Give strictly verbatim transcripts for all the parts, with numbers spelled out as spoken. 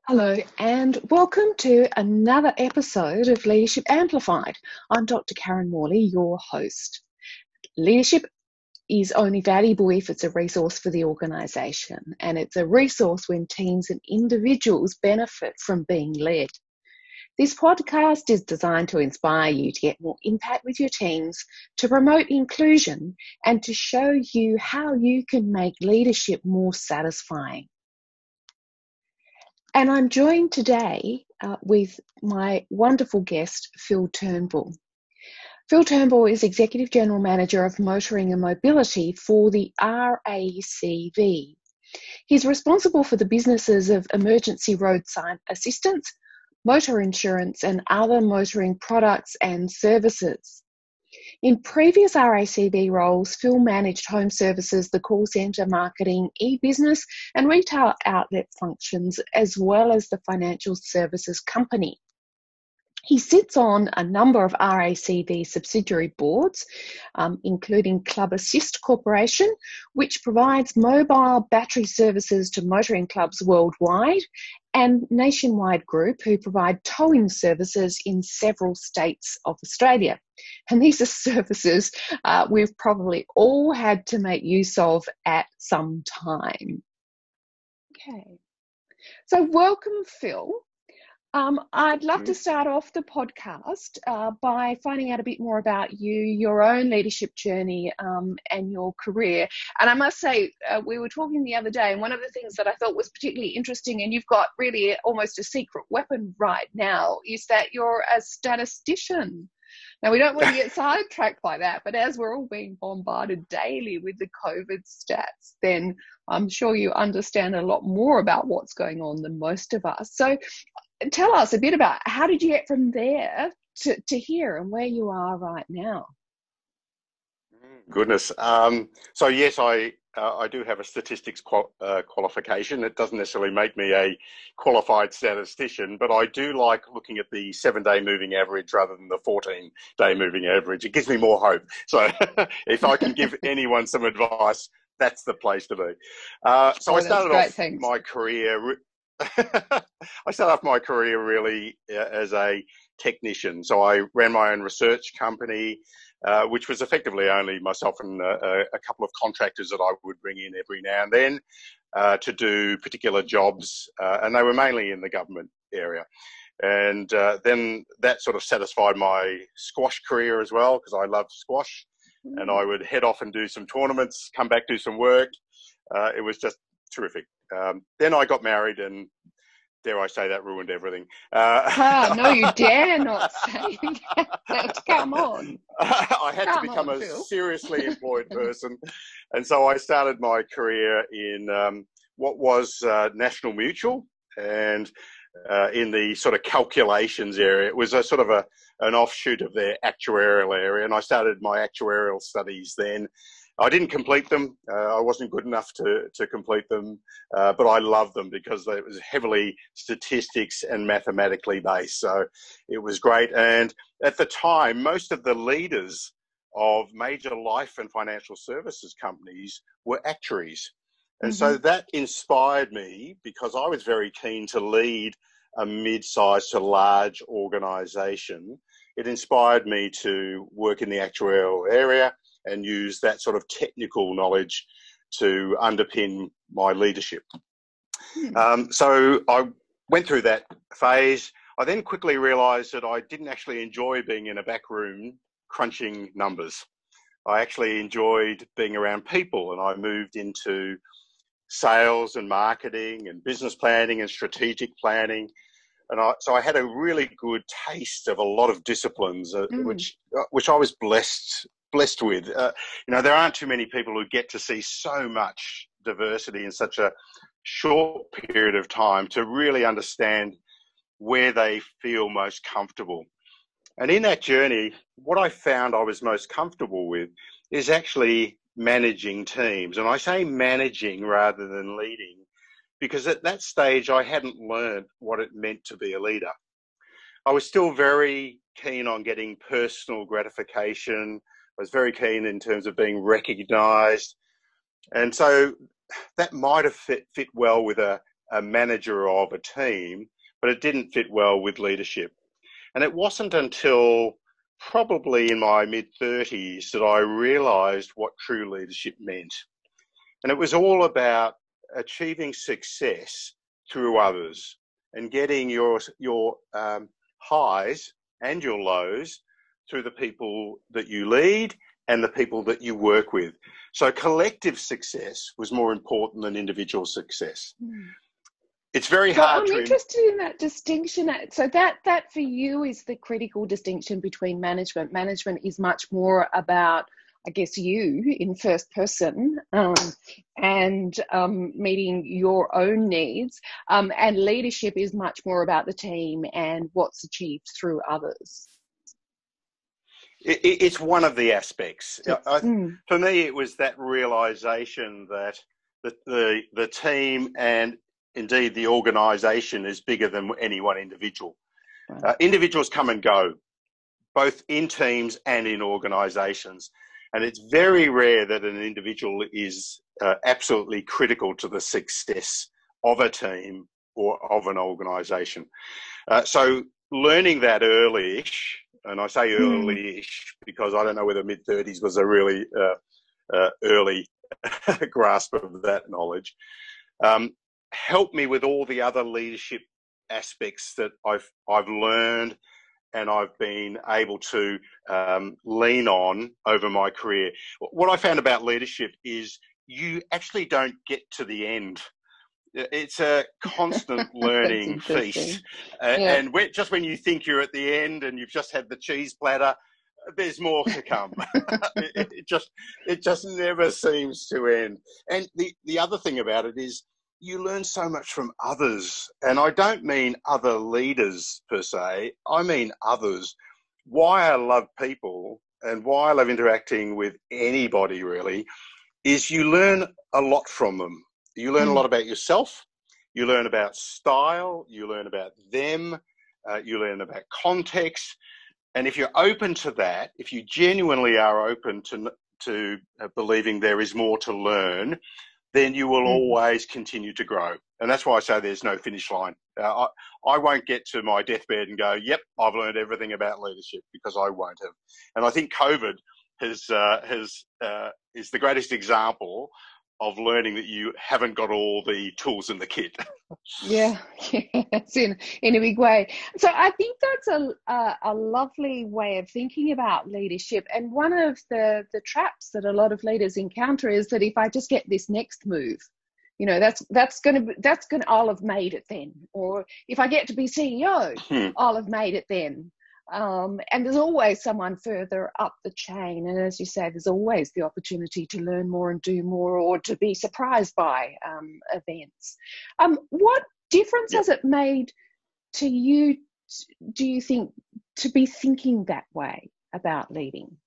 Hello and welcome to another episode of Leadership Amplified. I'm Doctor Karen Morley, your host. Leadership is only valuable if it's a resource for the organisation, and it's a resource when teams and individuals benefit from being led. This podcast is designed to inspire you to get more impact with your teams, to promote inclusion, and to show you how you can make leadership more satisfying. And I'm joined today uh, with my wonderful guest, Phil Turnbull. Phil Turnbull is Executive General Manager of Motoring and Mobility for the R A C V. He's responsible for the businesses of emergency roadside assistance, motor insurance, and other motoring products and services. In previous R A C V roles, Phil managed home services, the call centre, marketing, e-business and retail outlet functions, as well as the financial services company. He sits on a number of R A C V subsidiary boards, um, including Club Assist Corporation, which provides mobile battery services to motoring clubs worldwide, and Nationwide Group, who provide towing services in several states of Australia. And these are services uh, we've probably all had to make use of at some time. Okay, so welcome, Phil. Um, I'd love to start off the podcast uh, by finding out a bit more about you, your own leadership journey um, and your career. And I must say, uh, we were talking the other day, and one of the things that I thought was particularly interesting, and you've got really almost a secret weapon right now, is that you're a statistician. Now, we don't want to get sidetracked by that, but as we're all being bombarded daily with the COVID stats, then I'm sure you understand a lot more about what's going on than most of us. So tell us a bit about how did you get from there to, to here and where you are right now? Goodness. Um, so yes, I uh, I do have a statistics qual uh, qualification. It doesn't necessarily make me a qualified statistician, but I do like looking at the seven-day moving average rather than the fourteen-day moving average. It gives me more hope. So if I can give anyone some advice, that's the place to be. Uh, so oh, I started great, off thanks. my career. I started off my career really as a technician. So I ran my own research company, uh, which was effectively only myself and a, a couple of contractors that I would bring in every now and then uh, to do particular jobs, uh, and they were mainly in the government area. And uh, then that sort of satisfied my squash career as well, because I loved squash, mm. and I would head off and do some tournaments, come back, do some work. Uh, it was just terrific. Um, then I got married, and dare I say that ruined everything. Uh, ah, no, you dare not say that. Come on. I had Come to become on, a Phil. seriously employed person. And so I started my career in um, what was uh, National Mutual, and uh, in the sort of calculations area. It was a sort of a, an offshoot of their actuarial area, and I started my actuarial studies then. I didn't complete them. Uh, I wasn't good enough to, to complete them, uh, but I loved them because it was heavily statistics and mathematically based. So it was great. And at the time, most of the leaders of major life and financial services companies were actuaries. And mm-hmm. so that inspired me because I was very keen to lead a mid-sized to large organisation. It inspired me to work in the actuarial area and use that sort of technical knowledge to underpin my leadership. Hmm. Um, so I went through that phase. I then quickly realised that I didn't actually enjoy being in a back room crunching numbers. I actually enjoyed being around people, and I moved into sales and marketing and business planning and strategic planning. And I, so I had a really good taste of a lot of disciplines, uh, mm. which uh, which I was blessed blessed with. Uh, you know, there aren't too many people who get to see so much diversity in such a short period of time to really understand where they feel most comfortable. And in that journey, what I found I was most comfortable with is actually managing teams. And I say managing rather than leading, because at that stage I hadn't learned what it meant to be a leader. I was still very keen on getting personal gratification. I was very keen in terms of being recognised. And so that might have fit, fit well with a, a manager of a team, but it didn't fit well with leadership. And it wasn't until probably in my mid thirties that I realised what true leadership meant. And it was all about achieving success through others and getting your, your um, highs and your lows through the people that you lead and the people that you work with. So collective success was more important than individual success. Mm. It's very so hard I'm to... I'm interested in that distinction. So that, that for you is the critical distinction between management. Management is much more about, I guess, you in first person um, and um, meeting your own needs. Um, and leadership is much more about the team and what's achieved through others. It, it's one of the aspects. I, mm. For me, it was that realisation that the, the, the team and indeed the organisation is bigger than any one individual. Right. Uh, individuals come and go, both in teams and in organisations. And it's very rare that an individual is uh, absolutely critical to the success of a team or of an organisation. Uh, so learning that early-ish, and I say early-ish because I don't know whether mid-thirties was a really uh, uh, early grasp of that knowledge, um, helped me with all the other leadership aspects that I've, I've learned and I've been able to um, lean on over my career. What I found about leadership is you actually don't get to the end. It's a constant learning feast. Uh, yeah. And when, just when you think you're at the end and you've just had the cheese platter, there's more to come. it, it just it just never seems to end. And the, the other thing about it is you learn so much from others. And I don't mean other leaders per se. I mean others. Why I love people and why I love interacting with anybody really is you learn a lot from them. You learn mm. a lot about yourself. You learn about style. You learn about them. Uh, you learn about context. And if you're open to that, if you genuinely are open to, to uh, believing there is more to learn, then you will mm. always continue to grow. And that's why I say there's no finish line. Uh, I, I won't get to my deathbed and go, yep, I've learned everything about leadership, because I won't have. And I think COVID has, uh, has, uh, is the greatest example of learning that you haven't got all the tools in the kit. Yeah, yes, in, in a big way. So I think that's a, a, a lovely way of thinking about leadership. And one of the, the traps that a lot of leaders encounter is that if I just get this next move, you know, that's that's going to that's going to I'll have made it then. Or if I get to be C E O, hmm. I'll have made it then. Um, and there's always someone further up the chain. And as you say, there's always the opportunity to learn more and do more, or to be surprised by um, events. Um, what difference yep. has it made to you, do you think, to be thinking that way about leading?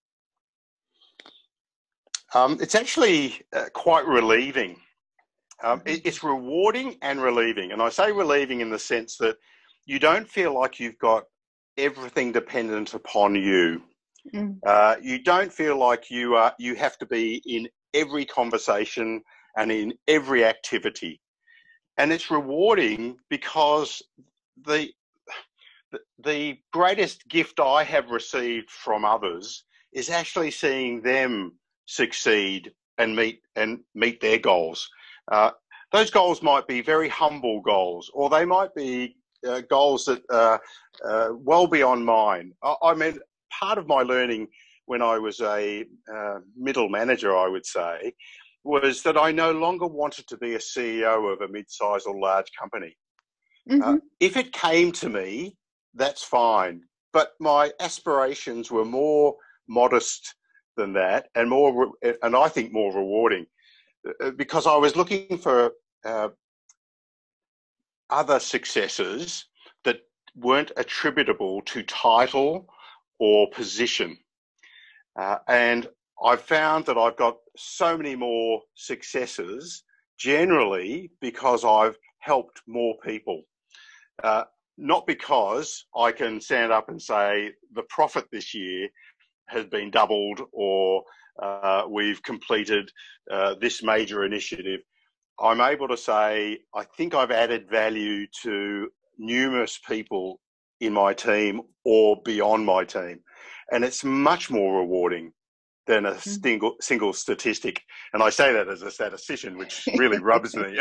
Um, it's actually uh, quite relieving. Um, it, it's rewarding and relieving. And I say relieving in the sense that you don't feel like you've got everything dependent upon you. Mm. Uh, you don't feel like you are, you have to be in every conversation and in every activity. And it's rewarding because the, the greatest gift I have received from others is actually seeing them succeed and meet, and meet their goals. Uh, those goals might be very humble goals, or they might be Uh, goals that are uh, well beyond mine. I, I mean, part of my learning when I was a uh, middle manager, I would say, was that I no longer wanted to be a C E O of a mid-sized or large company. Mm-hmm. Uh, if it came to me, that's fine. But my aspirations were more modest than that, and more, and I think more rewarding, because I was looking for uh, other successes that weren't attributable to title or position. Uh, and I've found that I've got so many more successes generally because I've helped more people. Uh, not because I can stand up and say the profit this year has been doubled, or uh, we've completed uh, this major initiative. I'm able to say, I think I've added value to numerous people in my team or beyond my team. And it's much more rewarding than a single single statistic. And I say that as a statistician, which really rubs me.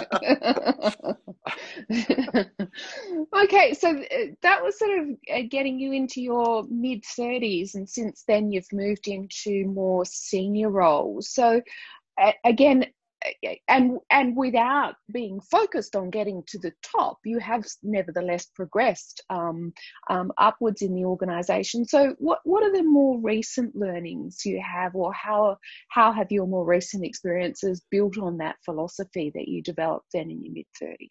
Okay, so that was sort of getting you into your mid thirties, and since then you've moved into more senior roles. So again, and and without being focused on getting to the top, you have nevertheless progressed um, um, upwards in the organisation. So what what are the more recent learnings you have, or how how have your more recent experiences built on that philosophy that you developed then in your mid thirties?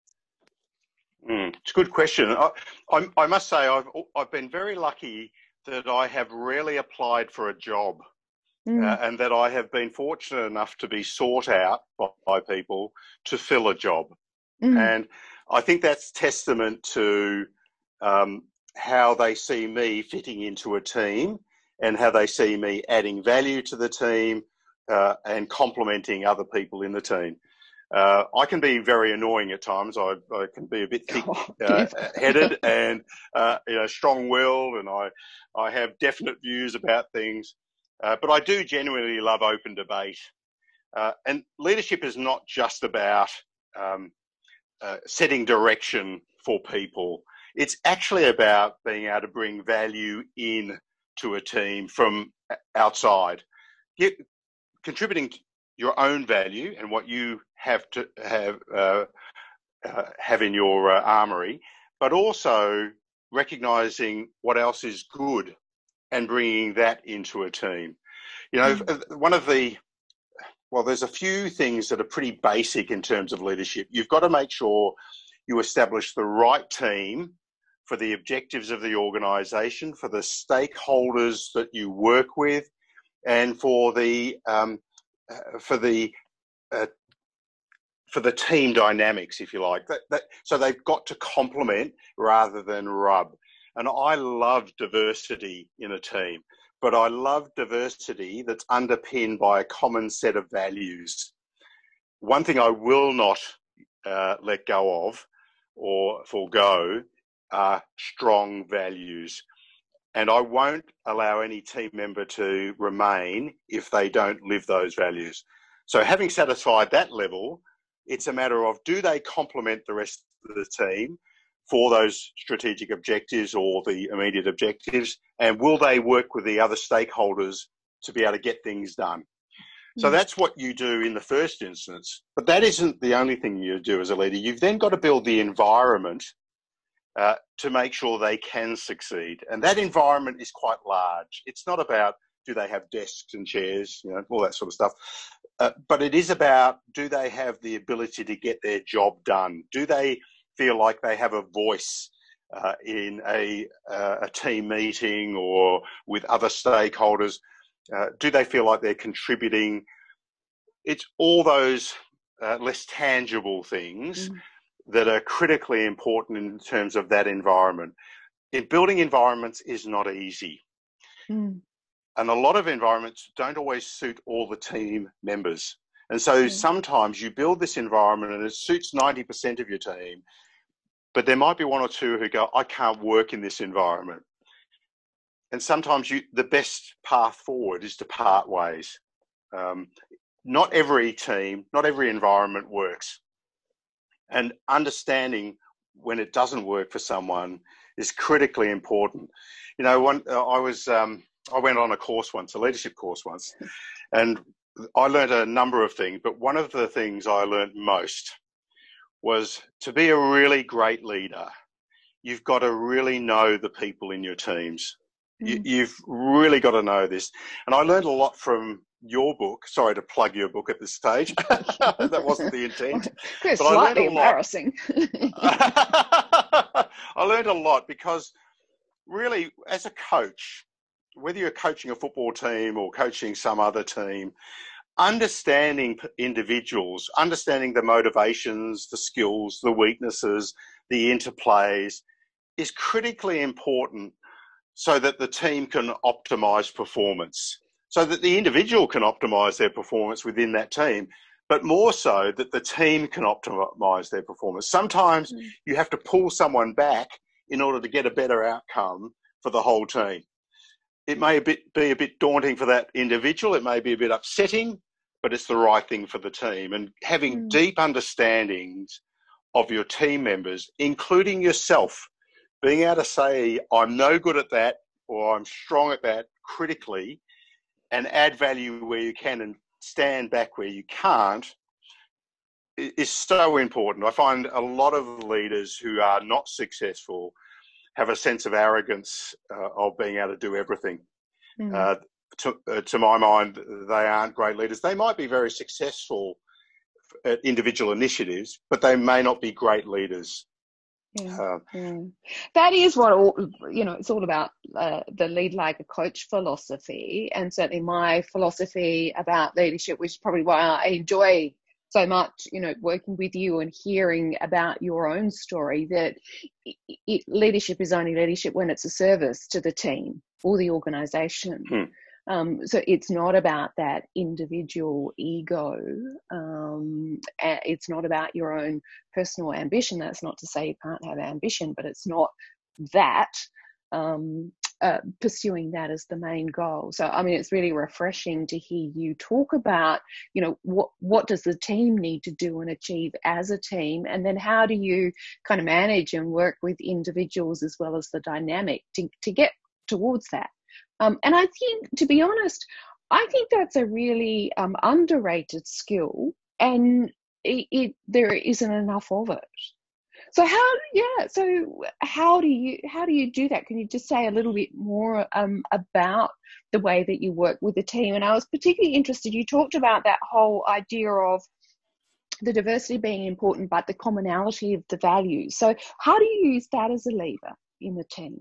Mm, it's a good question. I, I, I must say I've I've been very lucky that I have rarely applied for a job. Mm. Uh, and that I have been fortunate enough to be sought out by, by people to fill a job. Mm. And I think that's testament to um, how they see me fitting into a team and how they see me adding value to the team uh, and complementing other people in the team. Uh, I can be very annoying at times. I, I can be a bit thick-headed uh, and uh, you know, strong-willed, and I, I have definite views about things. Uh, but I do genuinely love open debate. Uh, and leadership is not just about um, uh, setting direction for people. It's actually about being able to bring value in to a team from outside. Get, contributing your own value and what you have to have, uh, uh, have in your uh, armoury, but also recognising what else is good and bringing that into a team. You know, mm. one of the, well, there's a few things that are pretty basic in terms of leadership. You've got to make sure you establish the right team for the objectives of the organisation, for the stakeholders that you work with, and for the um, uh, for the uh, for the team dynamics, if you like. That, that, so they've got to complement rather than rub. And I love diversity in a team, but I love diversity that's underpinned by a common set of values. One thing I will not uh, let go of or forego are strong values. And I won't allow any team member to remain if they don't live those values. So having satisfied that level, it's a matter of, do they complement the rest of the team for those strategic objectives or the immediate objectives, and will they work with the other stakeholders to be able to get things done? Mm. So that's what you do in the first instance, but that isn't the only thing you do as a leader. You've then got to build the environment uh, to make sure they can succeed, and that environment is quite large. It's not about, do they have desks and chairs, you know, all that sort of stuff. Uh, but it is about, do they have the ability to get their job done? Do they feel like they have a voice uh, in a, uh, a team meeting or with other stakeholders? Uh, do they feel like they're contributing? It's all those uh, less tangible things mm. that are critically important in terms of that environment. In building environments is not easy. Mm. And a lot of environments don't always suit all the team members. And so mm. sometimes you build this environment and it suits ninety percent of your team, but there might be one or two who go, I can't work in this environment. And sometimes you, the best path forward is to part ways. Um, not every team, not every environment works. And understanding when it doesn't work for someone is critically important. You know, one, uh, I was, um, I went on a course once, a leadership course once, and I learned a number of things, but one of the things I learned most was to be a really great leader, you've got to really know the people in your teams. Mm. You, you've really got to know this. And I learned a lot from your book. Sorry to plug your book at this stage. That wasn't the intent. It's slightly embarrassing. I learned a lot because really, as a coach, whether you're coaching a football team or coaching some other team, understanding individuals, understanding the motivations, the skills, the weaknesses, the interplays is critically important so that the team can optimize performance, so that the individual can optimize their performance within that team. but more so that the team can optimise their performance. Sometimes mm. you have to pull someone back in order to get a better outcome for the whole team. It may a bit, be a bit daunting for that individual. It may be a bit upsetting, but it's the right thing for the team. And having mm. deep understandings of your team members, including yourself, being able to say, I'm no good at that, or I'm strong at that critically, and add value where you can and stand back where you can't, is so important. I find a lot of leaders who are not successful have a sense of arrogance uh, of being able to do everything. Mm. Uh, to, uh, to my mind, they aren't great leaders. They might be very successful at individual initiatives, but they may not be great leaders. Yeah, uh, yeah. That is what all, you know, it's all about, uh, the lead like a coach philosophy, and certainly my philosophy about leadership, which is probably why I enjoy so much, you know, working with you and hearing about your own story, that it, it, leadership is only leadership when it's a service to the team or the organisation. Hmm. Um, so it's not about that individual ego. Um, it's not about your own personal ambition. That's not to say you can't have ambition, but it's not that, um, uh, pursuing that as the main goal. So, I mean, it's really refreshing to hear you talk about, you know, what, what does the team need to do and achieve as a team? And then how do you kind of manage and work with individuals as well as the dynamic to, to get towards that? Um, and I think, to be honest, I think that's a really um, underrated skill, and it, it there isn't enough of it. So how, yeah, so how do you how do you do that? Can you just say a little bit more um, about the way that you work with the team? And I was particularly interested, you talked about that whole idea of the diversity being important, but the commonality of the values. So how do you use that as a lever in the team?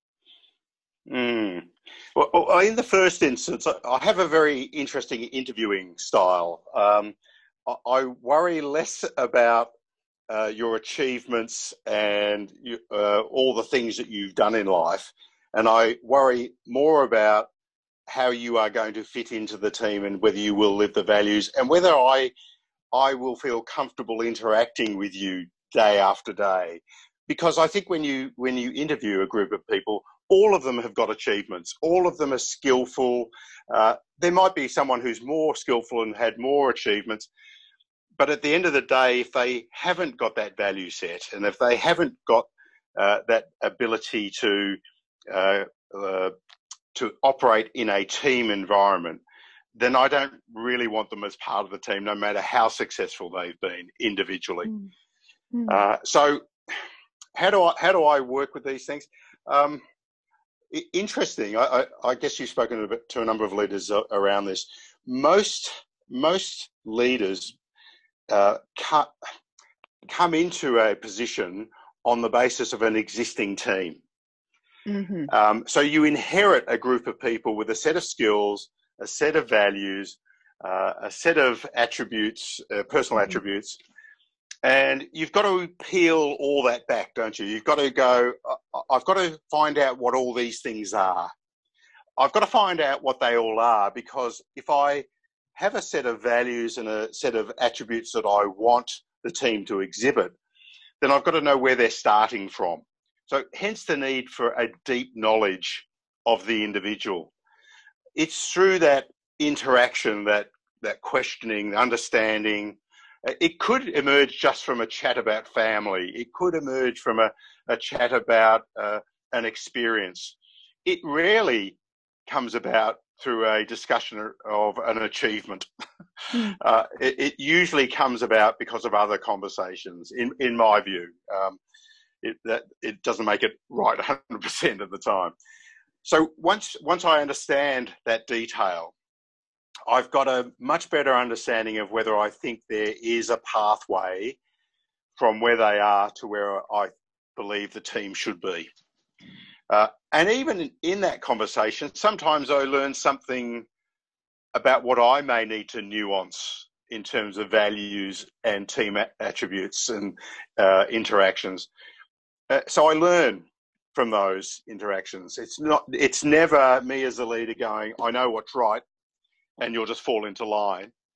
Mm. Well, in the first instance, I have a very interesting interviewing style. Um, I worry less about uh, your achievements and you, uh, all the things that you've done in life, and I worry more about how you are going to fit into the team and whether you will live the values and whether I, I will feel comfortable interacting with you day after day. Because I think when you when you interview a group of people, all of them have got achievements. All of them are skillful. Uh, there might be someone who's more skillful and had more achievements. But at the end of the day, if they haven't got that value set and if they haven't got uh, that ability to uh, uh, to operate in a team environment, then I don't really want them as part of the team, no matter how successful they've been individually. Mm. Mm. Uh, so how do I how do I work with these things? Um, Interesting. I, I, I guess you've spoken a bit to a number of leaders around this. Most most leaders uh, come into a position on the basis of an existing team. Mm-hmm. Um, so you inherit a group of people with a set of skills, a set of values, uh, a set of attributes, uh, personal mm-hmm. attributes. And you've got to peel all that back, don't you? You've got to go, I've got to find out what all these things are. I've got to find out what they all are, because if I have a set of values and a set of attributes that I want the team to exhibit, then I've got to know where they're starting from. So hence the need for a deep knowledge of the individual. It's through that interaction, that, that questioning, understanding. It could emerge just from a chat about family. It could emerge from a, a chat about uh, an experience. It rarely comes about through a discussion of an achievement. Mm. uh, it, it usually comes about because of other conversations, in, in my view. Um, it, that, it doesn't make it right one hundred percent of the time. So once, once I understand that detail, I've got a much better understanding of whether I think there is a pathway from where they are to where I believe the team should be. Uh, and even in that conversation, sometimes I learn something about what I may need to nuance in terms of values and team attributes and uh, interactions. Uh, so I learn from those interactions. It's not, it's never me as a leader going, I know what's right, and you'll just fall into line.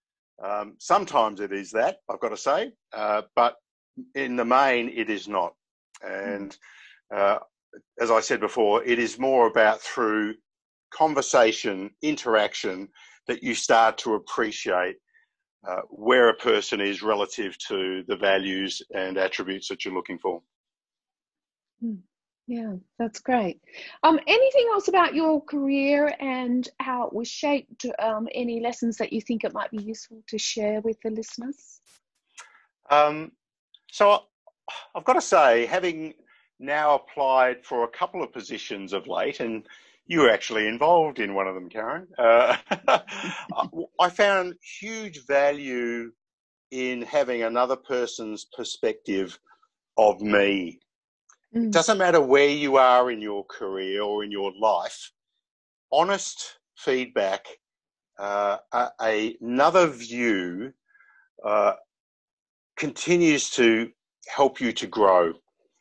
Um, sometimes it is that, I've got to say, uh, but in the main, it is not. And uh, as I said before, it is more about through conversation, interaction, that you start to appreciate uh, where a person is relative to the values and attributes that you're looking for. Yeah, that's great. Um, anything else about your career and how it was shaped? Um, any lessons that you think it might be useful to share with the listeners? Um, so I've got to say, having now applied for a couple of positions of late, and you were actually involved in one of them, Karen, uh, I found huge value in having another person's perspective of me. Mm. It doesn't matter where you are in your career or in your life, honest feedback, uh, a, a, another view uh, continues to help you to grow.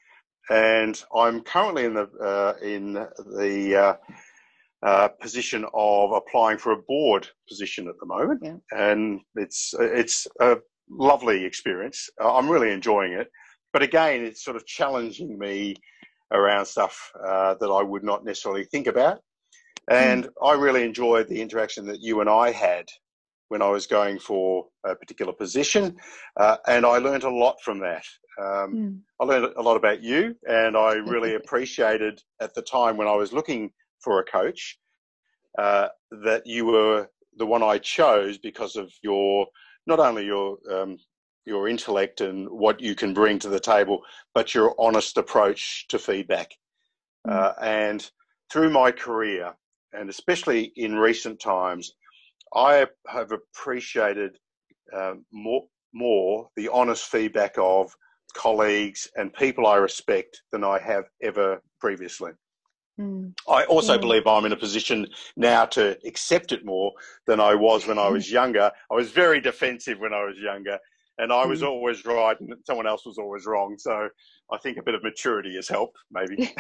And I'm currently in the uh, in the uh, uh, position of applying for a board position at the moment, yeah. And it's it's a lovely experience. I'm really enjoying it, but again, it's sort of challenging me around stuff uh, that I would not necessarily think about. And mm. I really enjoyed the interaction that you and I had when I was going for a particular position, uh, and I learned a lot from that. Um, mm. I learned a lot about you, and I really appreciated at the time when I was looking for a coach uh, that you were the one I chose because of your, not only your um, your intellect and what you can bring to the table, but your honest approach to feedback. Mm. Uh, and through my career, and especially in recent times, I have appreciated uh, more, more the honest feedback of colleagues and people I respect than I have ever previously. Mm. I also yeah. believe I'm in a position now to accept it more than I was when I was younger. I was very defensive when I was younger, and I was mm. always right and someone else was always wrong. So I think a bit of maturity has helped, maybe.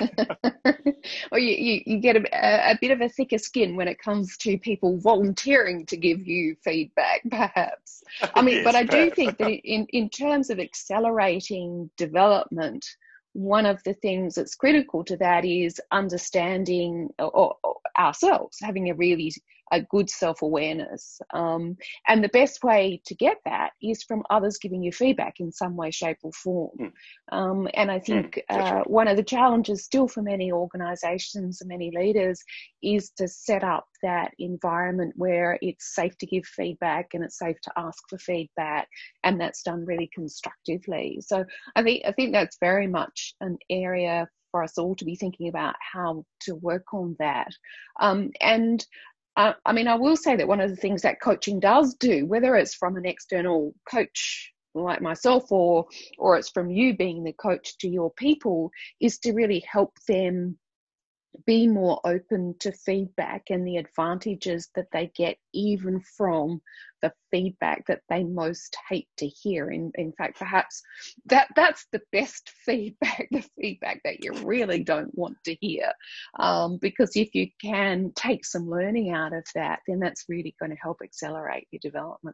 Or you, you, you get a, a bit of a thicker skin when it comes to people volunteering to give you feedback, perhaps. I mean, yes, but I perhaps. do think that in, in terms of accelerating development, one of the things that's critical to that is understanding or, or ourselves, having a really a good self-awareness. Um, and the best way to get that is from others giving you feedback in some way, shape or form. Mm. Um, and I think mm, uh, one of the challenges still for many organisations and many leaders is to set up that environment where it's safe to give feedback and it's safe to ask for feedback, and that's done really constructively. So I think I think that's very much an area for us all to be thinking about how to work on that. Um, and uh, I mean, I will say that one of the things that coaching does do, whether it's from an external coach like myself or or it's from you being the coach to your people, is to really help them be more open to feedback and the advantages that they get even from the feedback that they most hate to hear. In, in fact, perhaps that that's the best feedback, the feedback that you really don't want to hear. Um, because if you can take some learning out of that, then that's really going to help accelerate your development.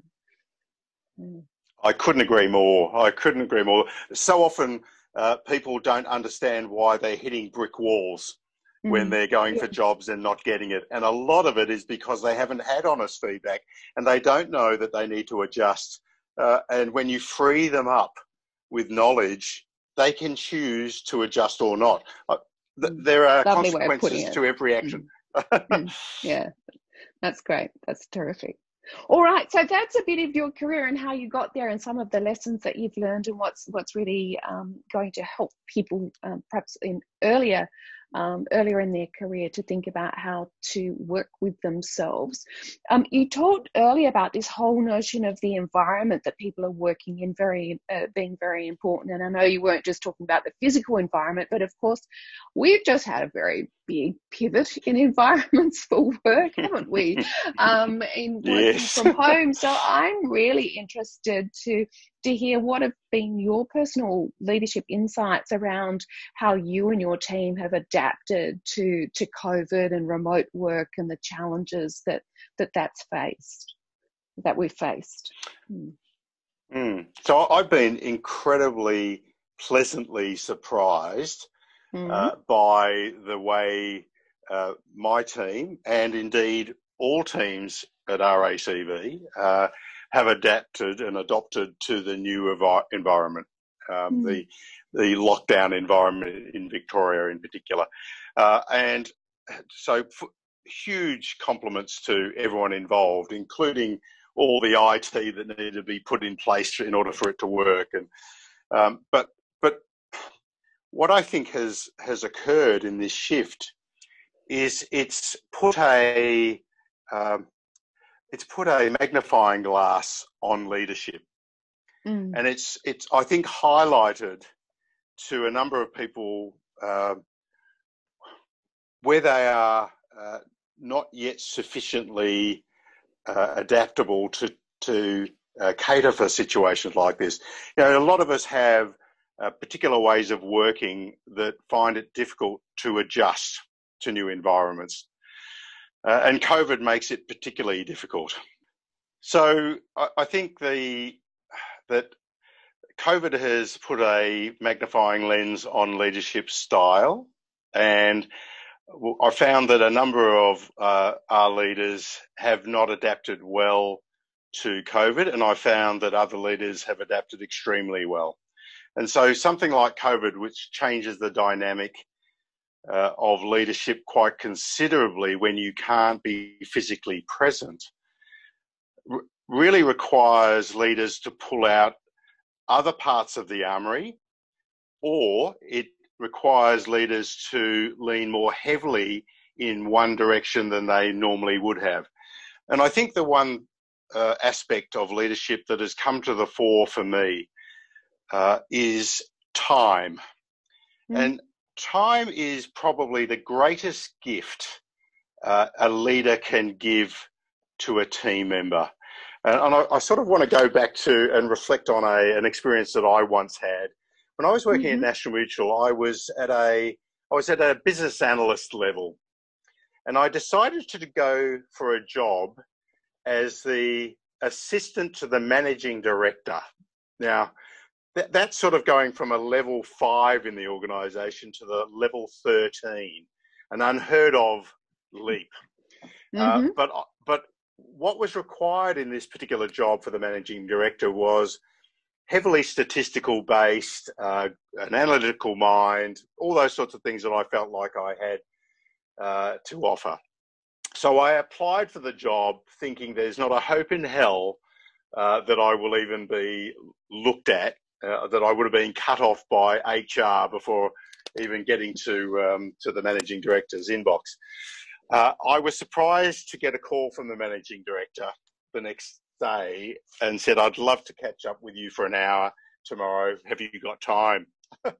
Mm. I couldn't agree more. I couldn't agree more. So often uh, people don't understand why they're hitting brick walls when they're going yeah. for jobs and not getting it. And a lot of it is because they haven't had honest feedback and they don't know that they need to adjust. Uh, and when you free them up with knowledge, they can choose to adjust or not. Uh, th- there are Lovely consequences to every action. Mm. Yeah, that's great. That's terrific. All right, so that's a bit of your career and how you got there and some of the lessons that you've learned and what's what's really um, going to help people um, perhaps in earlier Um, earlier in their career to think about how to work with themselves. Um, you talked earlier about this whole notion of the environment that people are working in very uh, being very important. And I know you weren't just talking about the physical environment, but of course, we've just had a very big pivot in environments for work, haven't we? Um, in working yes. from home. So I'm really interested to to hear what have been your personal leadership insights around how you and your team have adapted to, to COVID and remote work and the challenges that, that that's faced. that we've faced. Mm. Mm. So I've been incredibly pleasantly surprised Mm. uh, by the way uh, my team, and indeed all teams at R A C V, uh, have adapted and adopted to the new evi- environment, um, mm. the the lockdown environment in Victoria in particular. Uh, and so f- huge compliments to everyone involved, including all the I T that needed to be put in place in order for it to work. And um, but but what I think has has occurred in this shift is it's put a um, it's put a magnifying glass on leadership, mm. and it's it's I think highlighted to a number of people uh, where they are uh, not yet sufficiently uh, adaptable to to uh, cater for situations like this. You know, a lot of us have uh, particular ways of working that find it difficult to adjust to new environments, uh, and COVID makes it particularly difficult. So I, I think the that COVID has put a magnifying lens on leadership style, and I found that a number of uh, our leaders have not adapted well to COVID, and I found that other leaders have adapted extremely well. And so something like COVID, which changes the dynamic uh, of leadership quite considerably when you can't be physically present, r- really requires leaders to pull out other parts of the armoury, or it requires leaders to lean more heavily in one direction than they normally would have. And I think the one uh, aspect of leadership that has come to the fore for me uh, is time. Mm. And time is probably the greatest gift uh, a leader can give to a team member. And, and I, I sort of want to go back to and reflect on a, an experience that I once had. When I was working mm-hmm. at National Mutual, I was at a I was at a business analyst level, and I decided to go for a job as the assistant to the managing director. Now, that, that's sort of going from a level five in the organisation to the level thirteen, an unheard of leap. Mm-hmm. Uh, but but what was required in this particular job for the managing director was heavily statistical based, uh, an analytical mind, all those sorts of things that I felt like I had uh, to offer. So I applied for the job thinking there's not a hope in hell uh, that I will even be looked at, uh, that I would have been cut off by H R before even getting to, um, to the managing director's inbox. Uh, I was surprised to get a call from the managing director the next day and said, I'd love to catch up with you for an hour tomorrow. Have you got time?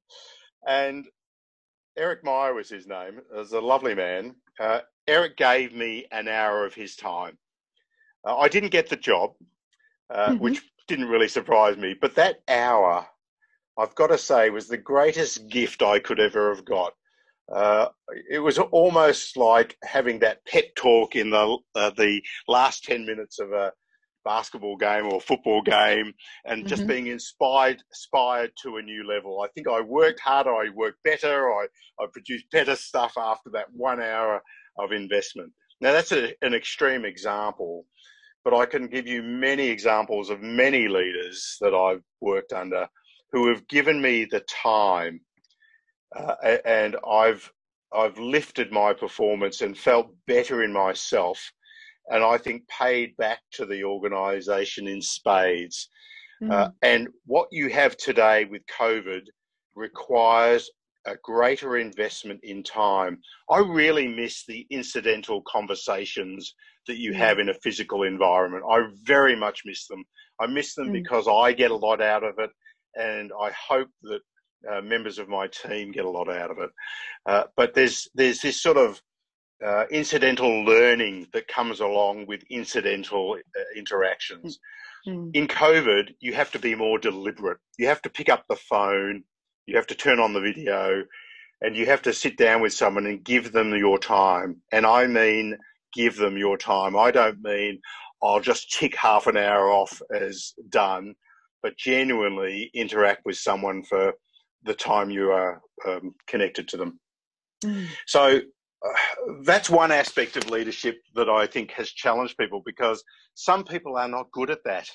And Eric Meyer was his name. It was a lovely man. Uh, Eric gave me an hour of his time. Uh, I didn't get the job, uh, mm-hmm. which didn't really surprise me. But that hour, I've got to say, was the greatest gift I could ever have got. Uh, it was almost like having that pep talk in the uh, the last ten minutes of a basketball game or football game, and mm-hmm. just being inspired inspired to a new level. I think I worked harder, I worked better, I, I produced better stuff after that one hour of investment. Now that's a, an extreme example, but I can give you many examples of many leaders that I've worked under who have given me the time, uh, and I've I've lifted my performance and felt better in myself, and I think paid back to the organisation in spades. Mm. Uh, and what you have today with COVID requires a greater investment in time. I really miss the incidental conversations that you mm. have in a physical environment. I very much miss them. I miss them mm. because I get a lot out of it, and I hope that uh, members of my team get a lot out of it. Uh, but there's there's this sort of Uh, incidental learning that comes along with incidental uh, interactions. Mm. In COVID, you have to be more deliberate. You have to pick up the phone, you have to turn on the video, and you have to sit down with someone and give them your time. And I mean give them your time. I don't mean I'll just tick half an hour off as done, but genuinely interact with someone for the time you are um, connected to them. Mm. So uh, that's one aspect of leadership that I think has challenged people, because some people are not good at that.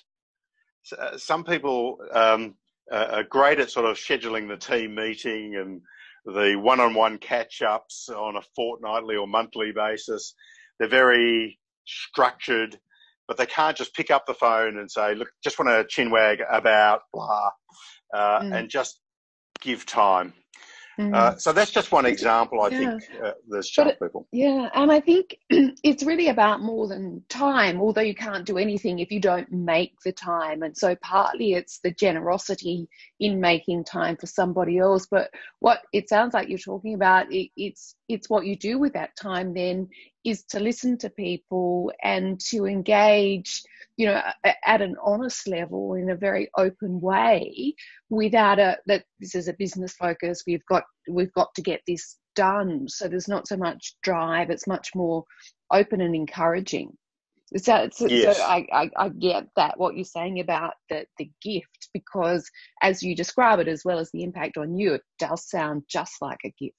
Uh, some people um, are great at sort of scheduling the team meeting and the one-on-one catch-ups on a fortnightly or monthly basis. They're very structured, but they can't just pick up the phone and say, look, just want to chinwag about blah, uh, mm. and just give time. Mm. Uh, so that's just one example, I yeah. think, uh, there's challenged people. Yeah, and I think it's really about more than time, although you can't do anything if you don't make the time. And so partly it's the generosity in making time for somebody else. But what it sounds like you're talking about, it, it's it's what you do with that time then is to listen to people and to engage, you know, at an honest level in a very open way, without a that this is a business focus. We've got we've got to get this done. So there's not so much drive. It's much more open and encouraging. So, so, yes. so I, I, I get that what you're saying about the the gift, because as you describe it, as well as the impact on you, it does sound just like a gift.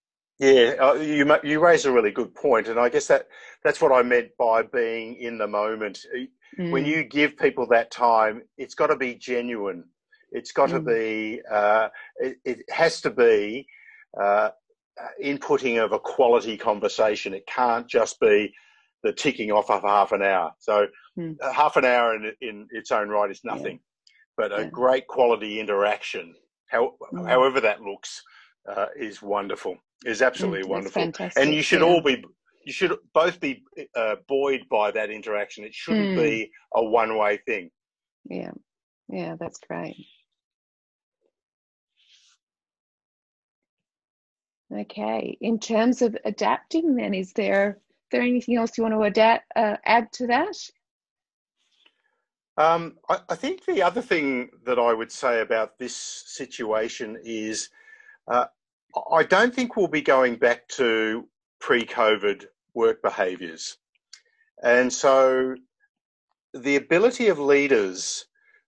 Yeah, uh, you you raise a really good point, and I guess that that's what I meant by being in the moment. Mm. When you give people that time, it's got to be genuine. It's got mm. to be. Uh, it, it has to be uh, inputting of a quality conversation. It can't just be the ticking off of half an hour. So mm. uh, half an hour in in its own right is nothing, yeah. but a yeah. great quality interaction, how, mm. however that looks, uh, is wonderful. Is absolutely mm, wonderful, fantastic. And you should yeah. all be, you should both be uh, buoyed by that interaction. It shouldn't mm. be a one-way thing. Yeah, yeah, that's great. Okay, in terms of adapting, then, is there is there anything else you want to adapt uh, add to that? Um, I, I think the other thing that I would say about this situation is. Uh, I don't think we'll be going back to pre-COVID work behaviours. And so the ability of leaders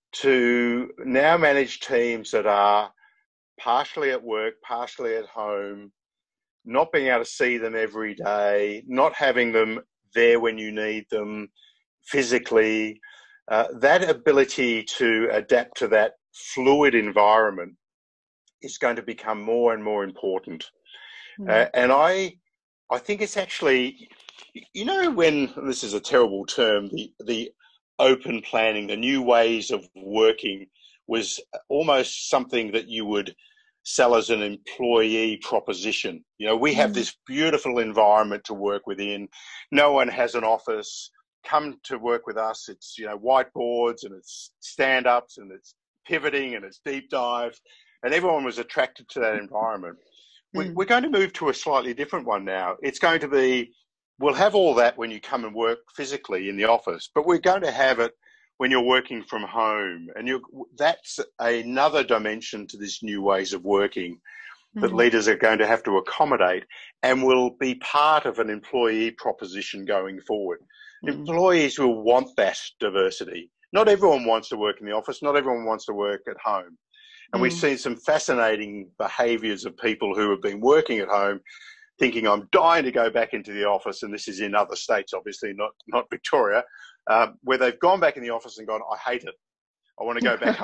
to now manage teams that are partially at work, partially at home, not being able to see them every day, not having them there when you need them physically, uh, that ability to adapt to that fluid environment is going to become more and more important. Mm. Uh, and I I think it's actually, you know, when, this is a terrible term, the, the open planning, the new ways of working was almost something that you would sell as an employee proposition. You know, we have mm. this beautiful environment to work within. No one has an office. Come to work with us. It's, you know, whiteboards and it's stand-ups and it's pivoting and it's deep dive. And everyone was attracted to that environment. Mm. We're going to move to a slightly different one now. It's going to be, we'll have all that when you come and work physically in the office, but we're going to have it when you're working from home. And you're, that's another dimension to this new ways of working mm. that leaders are going to have to accommodate and will be part of an employee proposition going forward. Mm. Employees will want that diversity. Not everyone wants to work in the office. Not everyone wants to work at home. And mm. we've seen some fascinating behaviours of people who have been working at home thinking, I'm dying to go back into the office, and this is in other states, obviously, not, not Victoria, um, where they've gone back in the office and gone, I hate it. I want to go back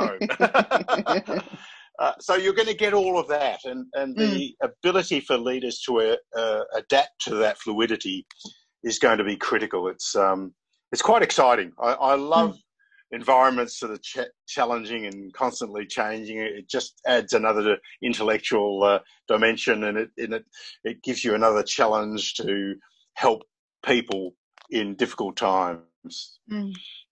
home. uh, so you're going to get all of that. And, and the mm. ability for leaders to uh, uh, adapt to that fluidity is going to be critical. It's, um, it's quite exciting. I, I love... Mm. environments that are ch- challenging and constantly changing. It just adds another intellectual uh, dimension, and it, and it it gives you another challenge to help people in difficult times. Mm.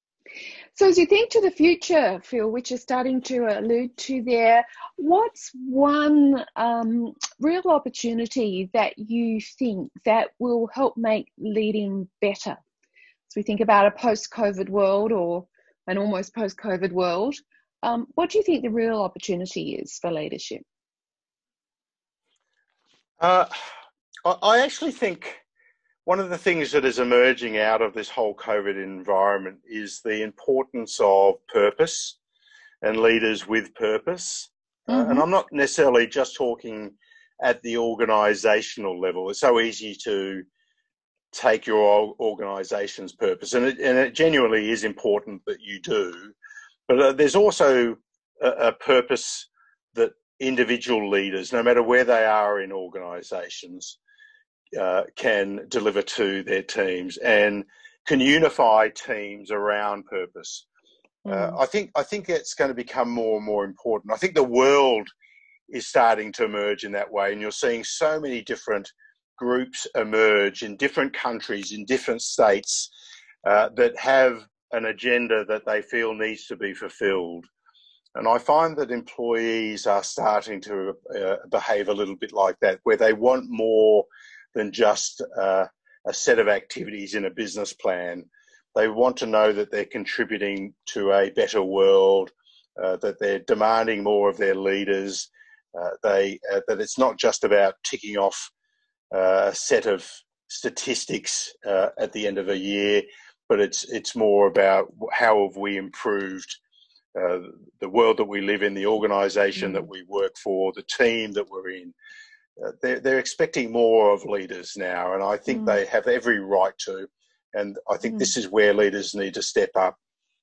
So as you think to the future, Phil, which you're starting to allude to there, what's one um, real opportunity that you think that will help make leading better? As we think about a post-COVID world or an almost post-COVID world, um, what do you think the real opportunity is for leadership? Uh, I actually think one of the things that is emerging out of this whole COVID environment is the importance of purpose and leaders with purpose. Mm-hmm. Uh, and I'm not necessarily just talking at the organisational level. It's so easy to take your organisation's purpose, and it, and it genuinely is important that you do. But uh, there's also a, a purpose that individual leaders, no matter where they are in organisations, uh, can deliver to their teams and can unify teams around purpose. Mm. Uh, I think I think it's going to become more and more important. I think the world is starting to emerge in that way, and you're seeing so many different groups emerge in different countries, in different states, uh, that have an agenda that they feel needs to be fulfilled. And I find that employees are starting to uh, behave a little bit like that, where they want more than just uh, a set of activities in a business plan. They want to know that they're contributing to a better world, uh, that they're demanding more of their leaders, uh, they uh, that it's not just about ticking off uh, a set of statistics uh, at the end of a year, but it's it's more about how have we improved uh, the world that we live in, the organisation mm. that we work for, the team that we're in. Uh, they're, they're expecting more of leaders now, and I think mm. they have every right to. And I think mm. this is where leaders need to step up.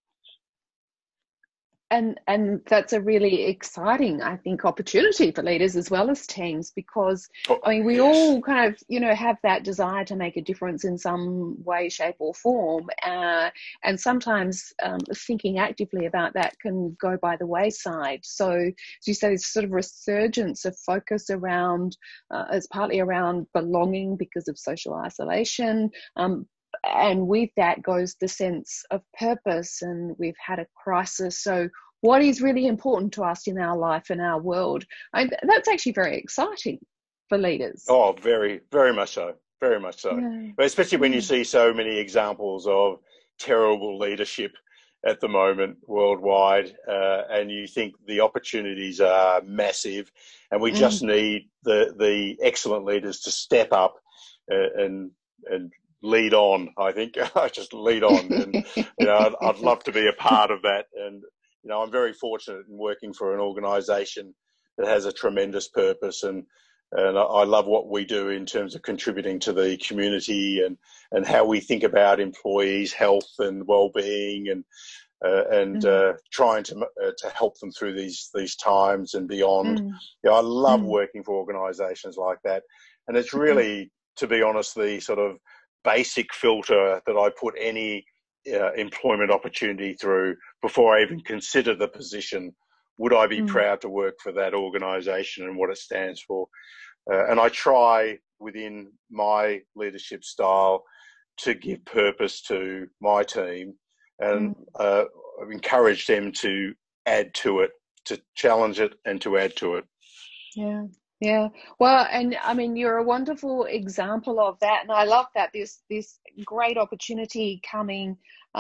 And and that's a really exciting, I think, opportunity for leaders as well as teams, because oh, I mean we yes. all kind of, you know, have that desire to make a difference in some way, shape or form, uh, and sometimes um, thinking actively about that can go by the wayside. So as you say, this sort of resurgence of focus around, uh, it's partly around belonging because of social isolation, um, and with that goes the sense of purpose, and we've had a crisis. So what is really important to us in our life and our world? I, that's actually very exciting for leaders. Oh, very, very much so. Very much so. Yeah. But especially when yeah. you see so many examples of terrible leadership at the moment worldwide, uh, and you think the opportunities are massive, and we just mm. need the the excellent leaders to step up uh, and and lead on. I think I just lead on, and you know, I'd, I'd love to be a part of that. And you know, I'm very fortunate in working for an organisation that has a tremendous purpose, and and I love what we do in terms of contributing to the community and and how we think about employees' health and well-being, and uh, and mm. uh, trying to uh, to help them through these these times and beyond. Mm. You know, I love mm. working for organisations like that, and it's really, mm. to be honest, the sort of basic filter that I put any uh, employment opportunity through before I even consider the position. Would I be mm. proud to work for that organisation and what it stands for? Uh, and I try within my leadership style to give purpose to my team, and mm. uh, I've encouraged them to add to it, to challenge it and to add to it. Yeah. Yeah, well, and I mean, you're a wonderful example of that, and I love that this this great opportunity coming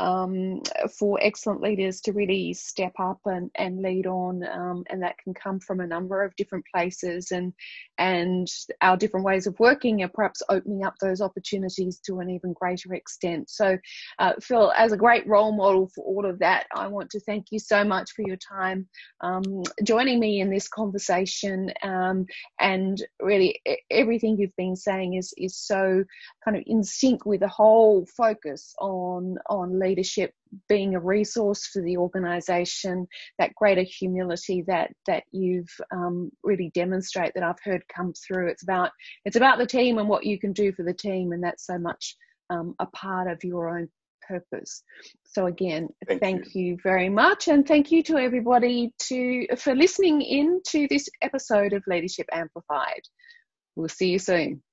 um, for excellent leaders to really step up and, and lead on, um, and that can come from a number of different places, and and our different ways of working are perhaps opening up those opportunities to an even greater extent. So, uh, Phil, as a great role model for all of that, I want to thank you so much for your time um, joining me in this conversation. Um, And really, everything you've been saying is is so kind of in sync with the whole focus on on leadership being a resource for the organisation. That greater humility that that you've um, really demonstrate that I've heard come through. It's about it's about the team and what you can do for the team, and that's so much um, a part of your own purpose. So again, thank, thank you. you very much, and thank you to everybody to for listening in to this episode of Leadership Amplified. We'll see you soon.